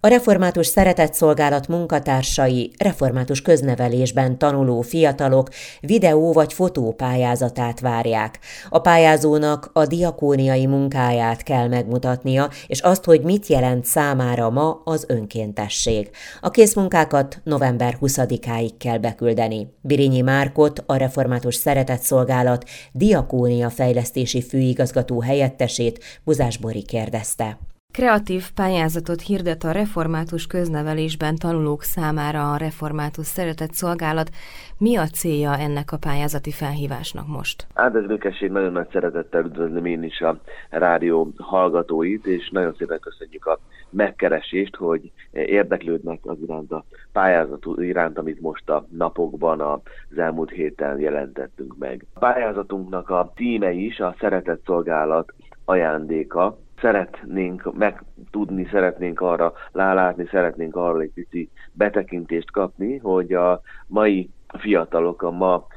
A református szeretetszolgálat munkatársai református köznevelésben tanuló fiatalok videó- vagy fotópályázatát várják. A pályázónak a diakóniai munkáját kell megmutatnia, és azt, hogy mit jelent számára ma az önkéntesség. A készmunkákat november 20-áig kell beküldeni. Birinyi Márkot, a református szeretetszolgálat diakónia fejlesztési főigazgató helyettesét Buzás Bori kérdezte. Kreatív pályázatot hirdet a református köznevelésben tanulók számára a református szeretetszolgálat. Mi a célja ennek a pályázati felhívásnak most? Áldás békesség, nagyon nagy szeretettel üdvözlöm én is a rádió hallgatóit, és nagyon szépen köszönjük a megkeresést, hogy érdeklődnek az iránt a pályázat iránt, amit most a napokban, az elmúlt héten jelentettünk meg. A pályázatunknak a címe is a szeretetszolgálat ajándéka. Szeretnénk megtudni, szeretnénk arra rálátni, szeretnénk arra egy pici betekintést kapni, hogy a mai fiatalok, a ma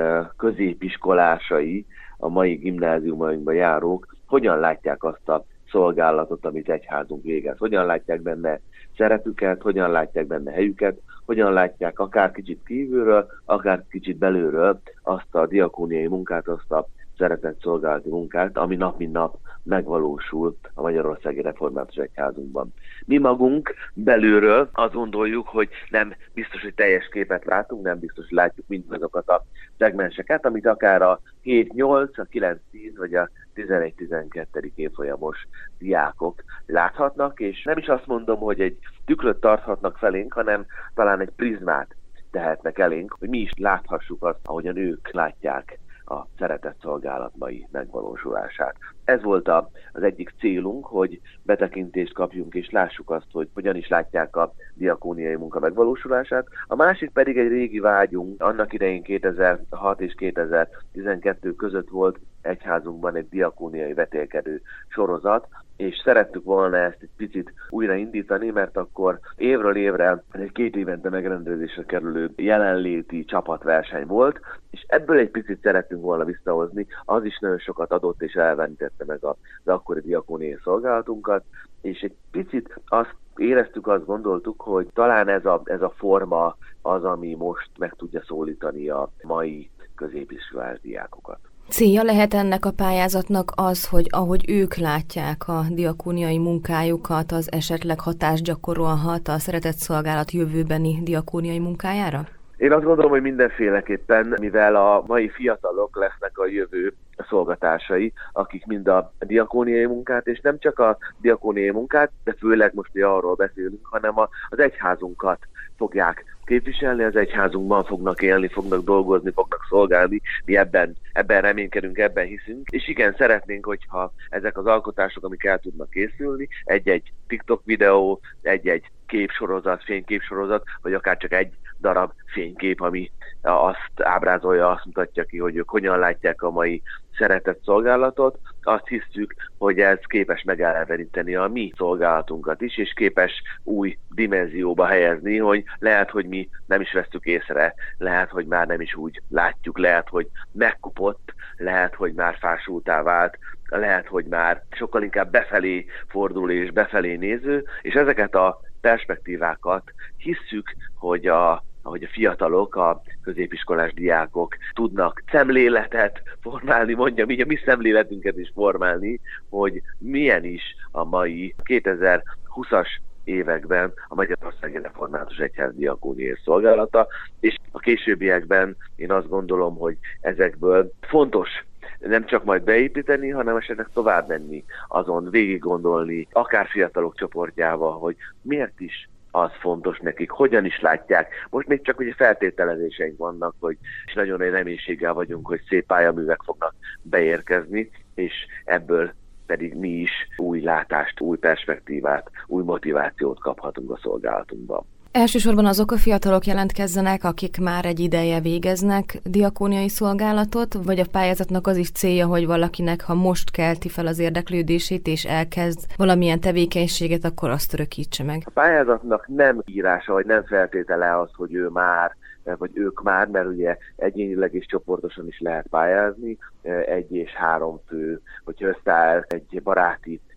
középiskolásai, a mai gimnáziumainkba járók hogyan látják azt a szolgálatot, amit egyházunk végez. Hogyan látják benne szerepüket, hogyan látják benne helyüket, hogyan látják akár kicsit kívülről, akár kicsit belülről azt a diakóniai munkát, azt a szeretetszolgálati munkát, ami nap mint nap megvalósul a Magyarországi Református Egyházunkban. Mi magunk belülről azt gondoljuk, hogy nem biztos, hogy teljes képet látunk, nem biztos, hogy látjuk mindazokat a szegmenseket, amit akár a 7-8, a 9-10 vagy a 11-12. Évfolyamos diákok láthatnak, és nem is azt mondom, hogy egy tükröt tarthatnak felénk, hanem talán egy prizmát tehetnek elénk, hogy mi is láthassuk azt, ahogyan ők látják a szeretetszolgálat mai megvalósulását. Ez volt az egyik célunk, hogy betekintést kapjunk és lássuk azt, hogy hogyan is látják a diakóniai munka megvalósulását. A másik pedig egy régi vágyunk, annak idején 2006 és 2012 között volt egyházunkban egy diakóniai vetélkedő sorozat, és szerettük volna ezt egy picit újraindítani, mert akkor évről évre egy 2 évente megrendezésre kerülő jelenléti csapatverseny volt, és ebből egy picit szerettünk volna visszahozni, az is nagyon sokat adott és elventette meg az akkori diakóniai szolgálatunkat, és egy picit azt éreztük, azt gondoltuk, hogy talán ez a forma az, ami most meg tudja szólítani a mai középiskolás diákokat. Célja lehet ennek a pályázatnak az, hogy ahogy ők látják a diakóniai munkájukat, az esetleg hatást gyakorolhat a szeretetszolgálat jövőbeni diakóniai munkájára? Én azt gondolom, hogy mindenféleképpen, mivel a mai fiatalok lesznek a jövő szolgatársai, akik mind a diakóniai munkát, és nem csak a diakóniai munkát, de főleg most arról beszélünk, hanem az egyházunkat fogják képviselni, az egyházunkban fognak élni, fognak dolgozni, fognak szolgálni. Mi ebben reménykedünk, ebben hiszünk. És igen, szeretnénk, hogyha ezek az alkotások, amik el tudnak készülni, egy-egy TikTok videó, egy-egy képsorozat, fényképsorozat, vagy akár csak egy darab fénykép, ami azt ábrázolja, azt mutatja ki, hogy ők hogyan látják a mai szeretetszolgálatot, azt hiszük, hogy ez képes megeleveníteni a mi szolgálatunkat is, és képes új dimenzióba helyezni, hogy lehet, hogy mi nem is vesztük észre, lehet, hogy már nem is úgy látjuk, lehet, hogy megkopott, lehet, hogy már fásultá vált, lehet, hogy már sokkal inkább befelé fordul és befelé néző, és ezeket a perspektívákat hisszük, hogy a fiatalok, a középiskolás diákok tudnak szemléletet formálni, mondjam így, a mi szemléletünket is formálni, hogy milyen is a mai 2020-as években a Magyarországi Református Egyház diakóniai szolgálata, és a későbbiekben én azt gondolom, hogy ezekből fontos nem csak majd beépíteni, hanem esetleg tovább menni, azon végig gondolni, akár fiatalok csoportjával, hogy miért is az fontos nekik, hogyan is látják. Most még csak ugye feltételezéseink vannak, hogy és nagyon nagy reménységgel vagyunk, hogy szép pályaművek fognak beérkezni, és ebből pedig mi is új látást, új perspektívát, új motivációt kaphatunk a szolgálatunkban. Elsősorban azok a fiatalok jelentkezzenek, akik már egy ideje végeznek diakóniai szolgálatot, vagy a pályázatnak az is célja, hogy valakinek, ha most kelti fel az érdeklődését és elkezd valamilyen tevékenységet, akkor azt örökítse meg. A pályázatnak nem írása, vagy nem feltétele az, hogy ő már, vagy ők már, mert ugye egyénileg és csoportosan is lehet pályázni, 1 és 3 fő, hogyha összeáll egy baráti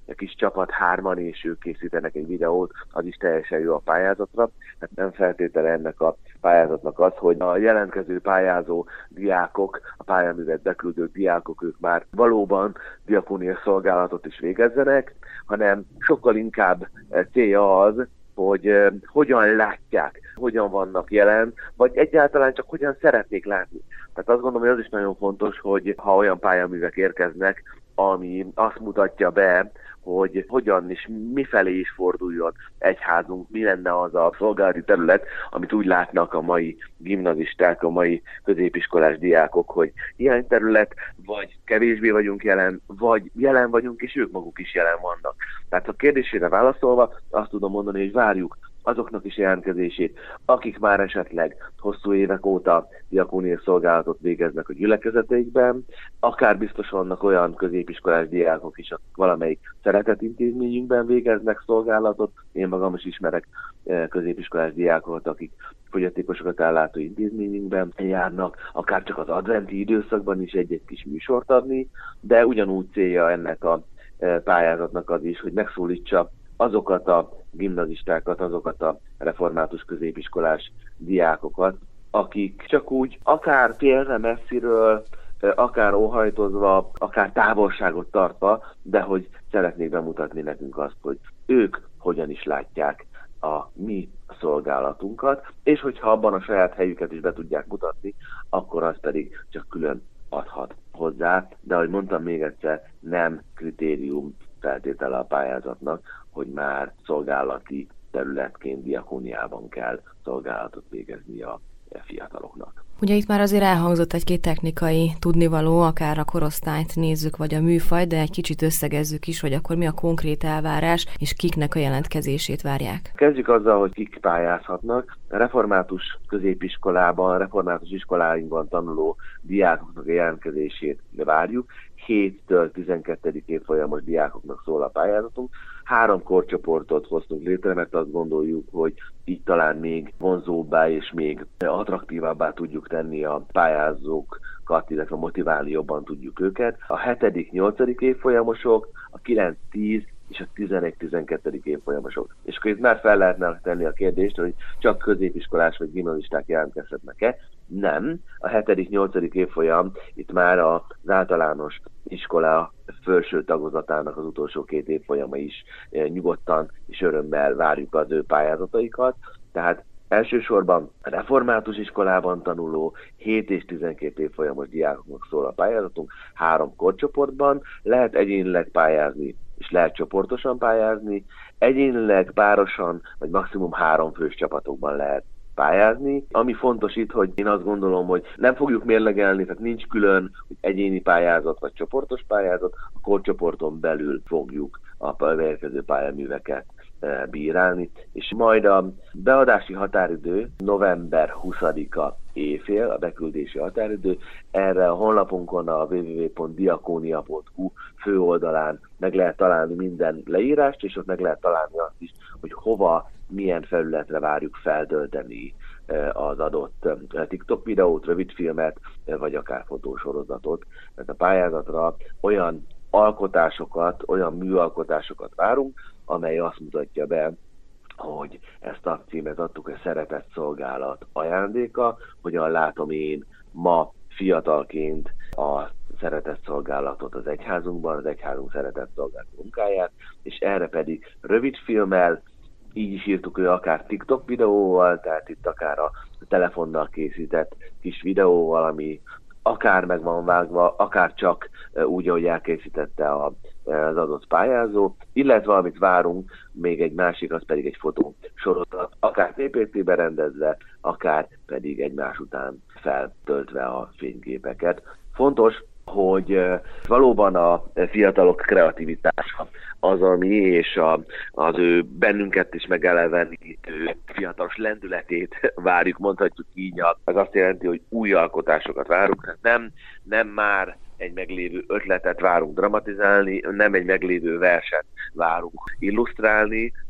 kis csapat, 3-an, és ők készítenek egy videót, az is teljesen jó a pályázatra. Tehát nem feltétele ennek a pályázatnak az, hogy a jelentkező pályázó diákok, a pályaművet beküldő diákok, ők már valóban diakóniai szolgálatot is végezzenek, hanem sokkal inkább célja az, hogy hogyan látják, hogyan vannak jelen, vagy egyáltalán csak hogyan szeretnék látni. Tehát azt gondolom, hogy az is nagyon fontos, hogy ha olyan pályaművek érkeznek, ami azt mutatja be, hogy hogyan és mifelé is forduljon egyházunk, mi lenne az a szolgálati terület, amit úgy látnak a mai gimnazisták, a mai középiskolás diákok, hogy ilyen terület, vagy kevésbé vagyunk jelen, vagy jelen vagyunk, és ők maguk is jelen vannak. Tehát a kérdésére válaszolva azt tudom mondani, hogy várjuk azoknak is jelentkezését, akik már esetleg hosszú évek óta diakóniai szolgálatot végeznek a gyülekezeteikben, akár biztos vannak olyan középiskolás diákok is, akik valamelyik szeretett intézményünkben végeznek szolgálatot. Én magam is ismerek középiskolás diákokat, akik fogyatékosokat ellátó intézményünkben járnak, akár csak az adventi időszakban is egy-egy kis műsort adni, de ugyanúgy célja ennek a pályázatnak az is, hogy megszólítsa azokat a gimnazistákat, azokat a református középiskolás diákokat, akik csak úgy akár félve messziről, akár óhajtozva, akár távolságot tartva, de hogy szeretnék bemutatni nekünk azt, hogy ők hogyan is látják a mi szolgálatunkat, és hogyha abban a saját helyüket is be tudják mutatni, akkor az pedig csak külön adhat hozzá, de ahogy mondtam még egyszer, nem kritérium feltétele a pályázatnak, hogy már szolgálati területként diakóniában kell szolgálatot végezni a fiataloknak. Ugye itt már azért elhangzott egy-két technikai tudnivaló, akár a korosztályt nézzük, vagy a műfajt, de egy kicsit összegezzük is, hogy akkor mi a konkrét elvárás, és kiknek a jelentkezését várják. Kezdjük azzal, hogy kik pályázhatnak. A református középiskolában, református iskoláinkban tanuló diákoknak a jelentkezését várjuk. 7-től 12. évfolyamos diákoknak szól a pályázatunk. 3 korcsoportot hoztunk létre, mert azt gondoljuk, hogy így talán még vonzóbbá és még attraktívabbá tudjuk tenni a pályázókat, illetve motiválni jobban tudjuk őket. A 7.-8. évfolyamosok, a 9-10 és a 11-12. évfolyamosok. És akkor itt már fel lehetne tenni a kérdést, hogy csak középiskolás vagy gimnazisták jelentkezhetnek-e. Nem. A 7.-8. évfolyam itt már az általános iskola felső tagozatának az utolsó 2 évfolyama is nyugodtan és örömmel várjuk az ő pályázataikat. Tehát elsősorban a református iskolában tanuló 7 és 12 évfolyamos diákoknak szól a pályázatunk. 3 korcsoportban lehet egyénileg pályázni, és lehet csoportosan pályázni. Egyénileg, párosan, vagy maximum 3 fős csapatokban lehet pályázni. Ami fontos itt, hogy én azt gondolom, hogy nem fogjuk mérlegelni, tehát nincs külön hogy egyéni pályázat vagy csoportos pályázat, a korcsoporton belül fogjuk a beérkező pályaműveket bírálni, és majd a beadási határidő november 20-a éjfél, a beküldési határidő. Erre a honlapunkon, a www.diakonia.hu főoldalán meg lehet találni minden leírást, és ott meg lehet találni azt is, hogy hova, milyen felületre várjuk feltölteni az adott TikTok videót, rövidfilmet, vagy akár fotósorozatot. Tehát a pályázatra olyan alkotásokat, olyan műalkotásokat várunk, amely azt mutatja be, hogy ezt a címet adtuk, hogy szeretett szolgálat ajándéka, hogyan látom én ma fiatalként a szeretett szolgálatot az egyházunkban, az egyházunk szeretett szolgálat munkáját, és erre pedig rövid filmmel, így is írtuk, hogy akár TikTok videóval, tehát itt akár a telefonnal készített kis videóval, ami akár meg van vágva, akár csak úgy, ahogy elkészítette az adott pályázó, illetve amit várunk, még egy másik, az pedig egy fotósorozat, akár PPT-be rendezve, akár pedig egymás után feltöltve a fényképeket. Fontos, hogy valóban a fiatalok kreativitása az, ami és az ő bennünket is megelevenítő fiatalos lendületét várjuk, mondhatjuk így. Az azt jelenti, hogy új alkotásokat várunk, nem már egy meglévő ötletet várunk dramatizálni, nem egy meglévő verset várunk illusztrálni,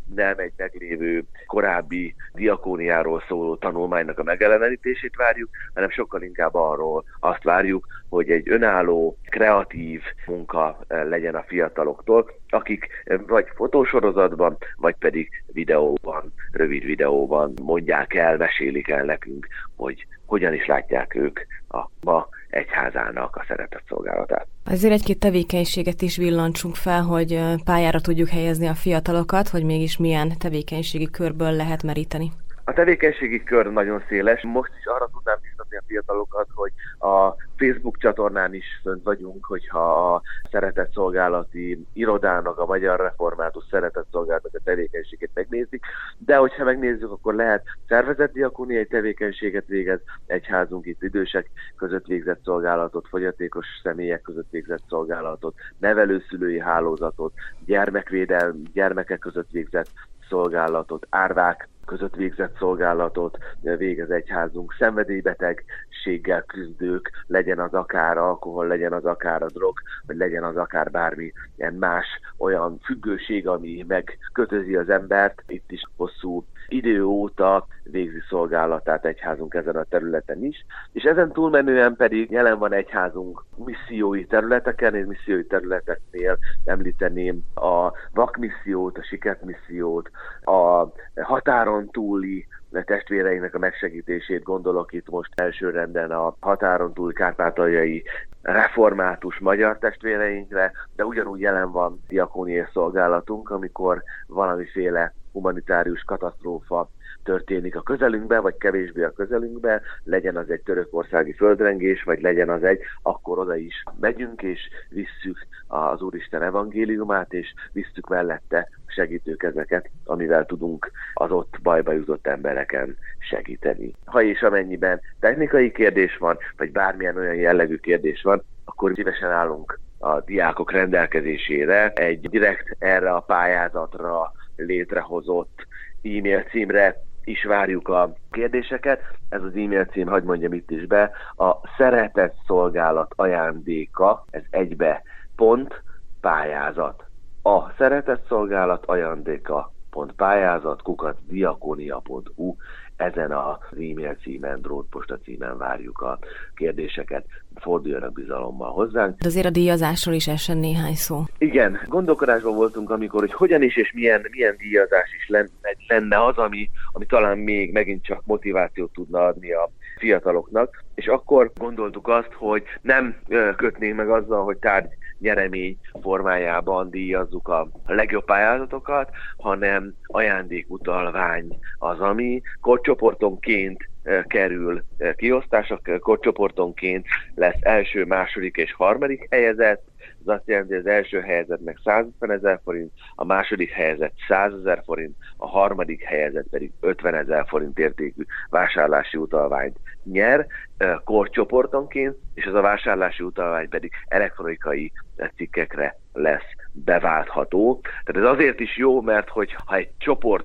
nem egy meglévő korábbi diakóniáról szóló tanulmánynak a megjelenítését várjuk, hanem sokkal inkább arról azt várjuk, hogy egy önálló, kreatív munka legyen a fiataloktól, akik vagy fotósorozatban, vagy pedig videóban, rövid videóban mondják el, mesélik el nekünk, hogy hogyan is látják ők a ma egyházának a szeretett szolgálatát. Ezért egy-két tevékenységet is villantsunk fel, hogy pályára tudjuk helyezni a fiatalokat, hogy mégis milyen tevékenységi körből lehet meríteni. A tevékenységi kör nagyon széles. Most is arra tudnám biztatni a fiatalokat, hogy a Facebook csatornán is fönt vagyunk, hogyha a szeretett szolgálati irodának, a Magyar Református Szeretett Szolgálatnak a tevékenységét megnézik, de hogyha megnézzük, akkor lehet szervezett diakóniai tevékenységet végez egyházunk, itt idősek között végzett szolgálatot, fogyatékos személyek között végzett szolgálatot, nevelőszülői hálózatot, gyermekek között végzett szolgálatot, árvák között végzett szolgálatot végez egyházunk, szenvedélybetegséggel küzdők, legyen az akár alkohol, legyen az akár a drog, vagy legyen az akár bármilyen más olyan függőség, ami megkötözi az embert. Itt is hosszú idő óta végzi szolgálatát egyházunk ezen a területen is, és ezen túlmenően pedig jelen van egyházunk missziói területeken, és missziói területeknél említeném a vakmissziót, a sikermissziót, a határon túli testvéreinknek a megsegítését, gondolok itt most elsőrenden a határon túli kárpátaljai református magyar testvéreinkre, de ugyanúgy jelen van diakóniai szolgálatunk, amikor valamiféle humanitárius katasztrófa történik a közelünkben, vagy kevésbé a közelünkben, legyen az egy törökországi földrengés, vagy legyen az akkor oda is megyünk, és visszük az Úristen evangéliumát, és visszük mellette segítőkezeket, amivel tudunk az ott bajba jutott embereken segíteni. Ha és amennyiben technikai kérdés van, vagy bármilyen olyan jellegű kérdés van, akkor szívesen állunk a diákok rendelkezésére egy direkt erre a pályázatra létrehozott e-mail címre is várjuk a kérdéseket. Ez az e-mail cím, hadd mondjam itt is be, a szeretett szolgálat ajándéka, ez egybe .pályázat. A szeretett szolgálat ajándéka .pályázat @diakonia.hu. Ezen az e-mail címen, drótposta címen várjuk a kérdéseket, forduljanak bizalommal hozzánk. De azért a díjazásról is essen néhány szó. Igen, gondolkodásban voltunk, amikor, hogy hogyan is és milyen díjazás is lenne az, ami talán még megint csak motivációt tudna adni a fiataloknak, és akkor gondoltuk azt, hogy nem kötnénk meg azzal, hogy tárgynyeremény formájában díjazzuk a legjobb pályázatokat, hanem ajándékutalvány az, ami korcsoportonként kerül kiosztásra, korcsoportonként lesz első, második és harmadik helyezett. Ez azt jelenti, hogy az első helyezettnek 150 000 forint, a második helyezett 100 000 forint, a harmadik helyezett pedig 50 000 forint értékű vásárlási utalványt nyer korcsoportonként, és ez a vásárlási utalvány pedig elektronikai cikkekre lesz beváltható. Tehát ez azért is jó, mert ha egy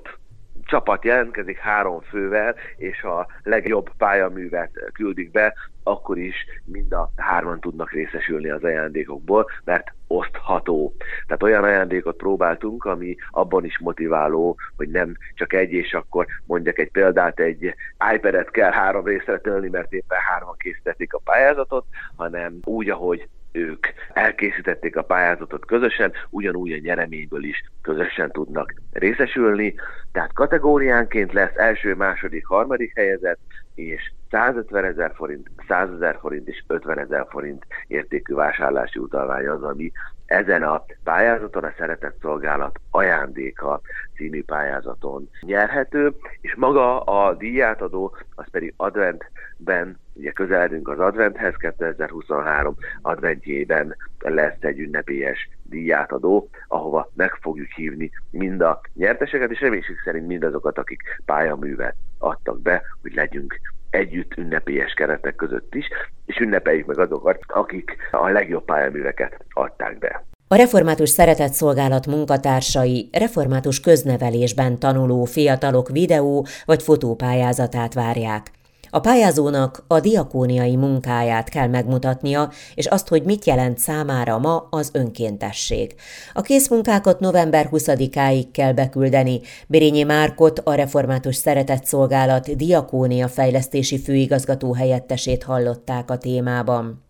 csapat jelentkezik 3 fővel, és a legjobb pályaművet küldik be, akkor is mind a 3-an tudnak részesülni az ajándékokból, mert osztható. Tehát olyan ajándékot próbáltunk, ami abban is motiváló, hogy nem csak egy, és akkor mondjak egy példát, egy iPad-et kell 3 részre tölni, mert éppen 3-an készítették a pályázatot, hanem úgy, ahogy ők elkészítették a pályázatot közösen, ugyanúgy a nyereményből is közösen tudnak részesülni. Tehát kategóriánként lesz első, második, harmadik helyezett, és 150 000 forint, 100 000 forint és 50 000 forint értékű vásárlási utalvány az, ami ezen a pályázaton, a Szeretett Szolgálat ajándéka című pályázaton nyerhető, és maga a díjátadó, az pedig adventben, ugye közeledünk az adventhez, 2023 adventjében lesz egy ünnepélyes díjátadó, ahova meg fogjuk hívni mind a nyerteseket, és reménység szerint mindazokat, akik pályaművet adtak be, hogy legyünk együtt ünnepélyes keretek között is, és ünnepeljük meg azokat, akik a legjobb pályaműveket adták be. A Református Szeretett Szolgálat munkatársai református köznevelésben tanuló fiatalok videó vagy fotópályázatát várják. A pályázónak a diakóniai munkáját kell megmutatnia, és azt, hogy mit jelent számára ma az önkéntesség. A készmunkákat november 20-áig kell beküldeni. Birényi Márkot, a Református Szeretetszolgálat diakónia fejlesztési főigazgató helyettesét hallották a témában.